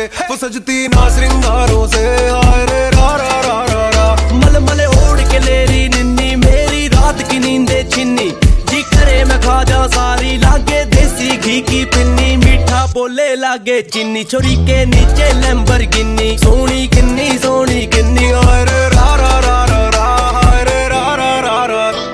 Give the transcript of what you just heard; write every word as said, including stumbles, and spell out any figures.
वो सजती ना श्रृंगारों से, हाय रे रा रा रा रा रा। मलमल ओढ़ के लेरी निन्नी, मेरी रात की नींदे छिन्नी, जी करे मैं खा जा सारी, लागे देसी घी की पिन्नी, मीठा बोले लागे चीनी, छोरी के नीचे लैम्बोर्गिनी, सोनी किन्नी सोनी किन्नी, हाय रे रा